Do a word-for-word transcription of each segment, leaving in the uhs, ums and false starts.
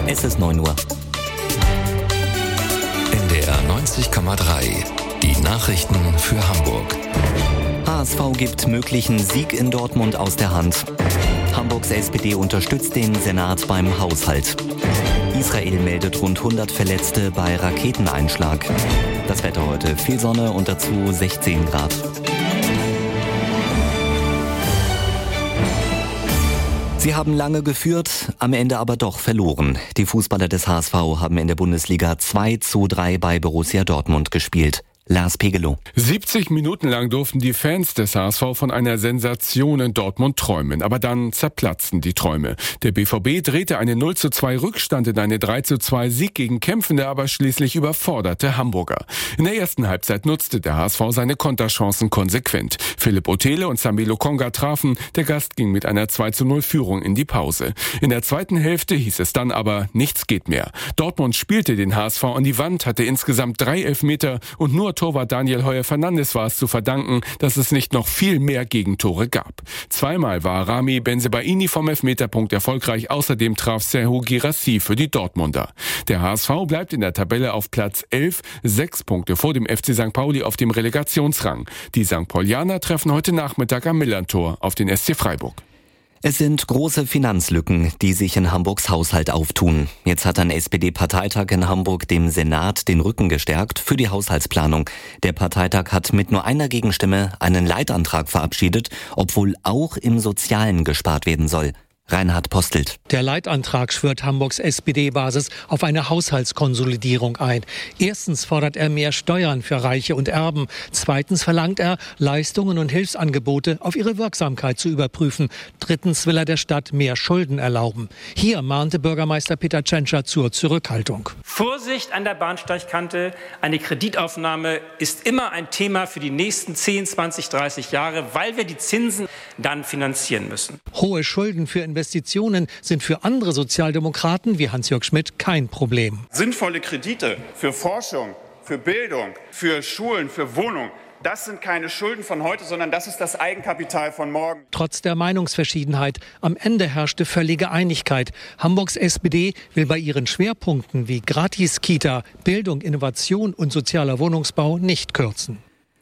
Es ist neun Uhr. N D R neunzig Komma drei. Die Nachrichten für Hamburg. H S V gibt möglichen Sieg in Dortmund aus der Hand. Hamburgs S P D unterstützt den Senat beim Haushalt. Israel meldet rund hundert Verletzte bei Raketeneinschlag. Das Wetter heute: viel Sonne und dazu sechzehn Grad. Sie haben lange geführt, am Ende aber doch verloren. Die Fußballer des H S V haben in der Bundesliga zwei zu drei bei Borussia Dortmund gespielt. Lars Pegelow. siebzig Minuten lang durften die Fans des H S V von einer Sensation in Dortmund träumen. Aber dann zerplatzten die Träume. Der B V B drehte einen null zu zwei Rückstand in eine drei zu zwei Sieg gegen kämpfende, aber schließlich überforderte Hamburger. In der ersten Halbzeit nutzte der H S V seine Konterchancen konsequent. Philipp Otele und Sami Lokonga trafen. Der Gast ging mit einer zwei zu null Führung in die Pause. In der zweiten Hälfte hieß es dann aber, nichts geht mehr. Dortmund spielte den H S V an die Wand, hatte insgesamt drei Elfmeter und nur Torwart Daniel Heuer-Fernandes war es zu verdanken, dass es nicht noch viel mehr Gegentore gab. Zweimal war Rami Bensebaini vom Elfmeterpunkt erfolgreich, außerdem traf Serhou Guirassy für die Dortmunder. Der H S V bleibt in der Tabelle auf Platz elf, sechs Punkte vor dem F C Sankt Pauli auf dem Relegationsrang. Die Sankt Paulianer treffen heute Nachmittag am Millerntor auf den S C Freiburg. Es sind große Finanzlücken, die sich in Hamburgs Haushalt auftun. Jetzt hat ein S P D-Parteitag in Hamburg dem Senat den Rücken gestärkt für die Haushaltsplanung. Der Parteitag hat mit nur einer Gegenstimme einen Leitantrag verabschiedet, obwohl auch im Sozialen gespart werden soll. Reinhard Postelt. Der Leitantrag schwört Hamburgs S P D-Basis auf eine Haushaltskonsolidierung ein. Erstens fordert er mehr Steuern für Reiche und Erben. Zweitens verlangt er, Leistungen und Hilfsangebote auf ihre Wirksamkeit zu überprüfen. Drittens will er der Stadt mehr Schulden erlauben. Hier mahnte Bürgermeister Peter Tschentscher zur Zurückhaltung. Vorsicht an der Bahnsteigkante. Eine Kreditaufnahme ist immer ein Thema für die nächsten zehn, zwanzig, dreißig Jahre, weil wir die Zinsen dann finanzieren müssen. Hohe Schulden für Investitionen sind für andere Sozialdemokraten wie Hans-Jörg Schmidt kein Problem. Sinnvolle Kredite für Forschung, für Bildung, für Schulen, für Wohnung. Das sind keine Schulden von heute, sondern das ist das Eigenkapital von morgen. Trotz der Meinungsverschiedenheit, am Ende herrschte völlige Einigkeit. Hamburgs S P D will bei ihren Schwerpunkten wie Gratis-Kita, Bildung, Innovation und sozialer Wohnungsbau nicht kürzen.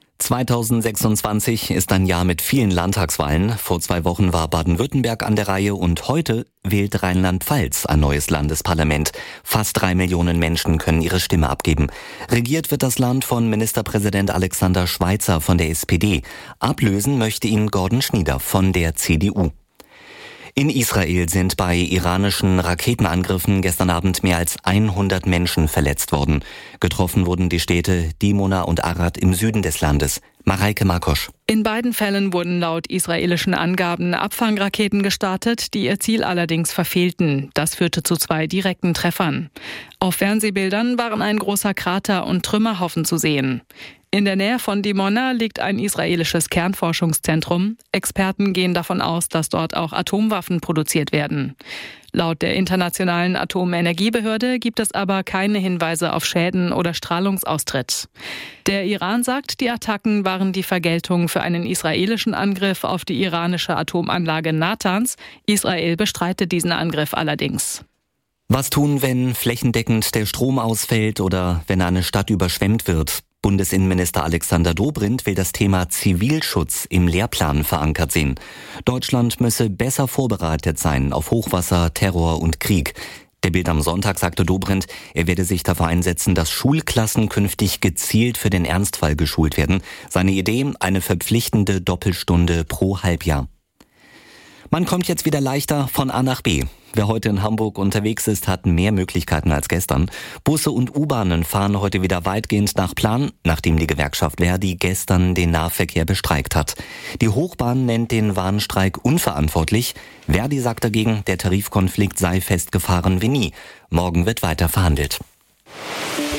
zweitausendsechsundzwanzig ist ein Jahr mit vielen Landtagswahlen. Vor zwei Wochen war Baden-Württemberg an der Reihe und heute wählt Rheinland-Pfalz ein neues Landesparlament. Fast drei Millionen Menschen können ihre Stimme abgeben. Regiert wird das Land von Ministerpräsident Alexander Schweitzer von der S P D. Ablösen möchte ihn Gordon Schnieder von der C D U. In Israel sind bei iranischen Raketenangriffen gestern Abend mehr als hundert Menschen verletzt worden. Getroffen wurden die Städte Dimona und Arad im Süden des Landes. Mareike Markosch. In beiden Fällen wurden laut israelischen Angaben Abfangraketen gestartet, die ihr Ziel allerdings verfehlten. Das führte zu zwei direkten Treffern. Auf Fernsehbildern waren ein großer Krater und Trümmerhaufen zu sehen. In der Nähe von Dimona liegt ein israelisches Kernforschungszentrum. Experten gehen davon aus, dass dort auch Atomwaffen produziert werden. Laut der Internationalen Atomenergiebehörde gibt es aber keine Hinweise auf Schäden oder Strahlungsaustritt. Der Iran sagt, die Attacken waren die Vergeltung für einen israelischen Angriff auf die iranische Atomanlage Natanz. Israel bestreitet diesen Angriff allerdings. Was tun, wenn flächendeckend der Strom ausfällt oder wenn eine Stadt überschwemmt wird? Bundesinnenminister Alexander Dobrindt will das Thema Zivilschutz im Lehrplan verankert sehen. Deutschland müsse besser vorbereitet sein auf Hochwasser, Terror und Krieg. Der Bild am Sonntag sagte Dobrindt, er werde sich dafür einsetzen, dass Schulklassen künftig gezielt für den Ernstfall geschult werden. Seine Idee, eine verpflichtende Doppelstunde pro Halbjahr. Man kommt jetzt wieder leichter von A nach B. Wer heute in Hamburg unterwegs ist, hat mehr Möglichkeiten als gestern. Busse und U-Bahnen fahren heute wieder weitgehend nach Plan, nachdem die Gewerkschaft Verdi gestern den Nahverkehr bestreikt hat. Die Hochbahn nennt den Warnstreik unverantwortlich. Verdi sagt dagegen, der Tarifkonflikt sei festgefahren wie nie. Morgen wird weiter verhandelt.